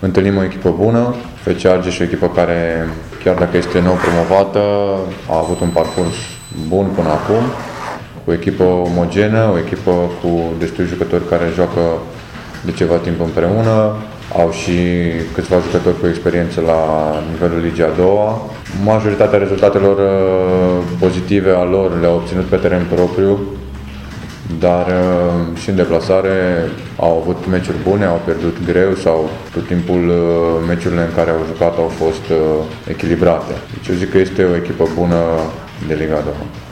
întâlnim o echipă bună. FC Argeș e o echipă care, chiar dacă este nou promovată, a avut un parcurs bun până acum, o echipă omogenă, o echipă cu destui jucători care joacă de ceva timp împreună, au și câțiva jucători cu experiență la nivelul Ligii a doua. Majoritatea rezultatelor pozitive a lor le-au obținut pe teren propriu, dar și în deplasare au avut meciuri bune, au pierdut greu sau tot timpul meciurile în care au jucat au fost echilibrate. Deci eu zic că este o echipă bună de Liga a doua.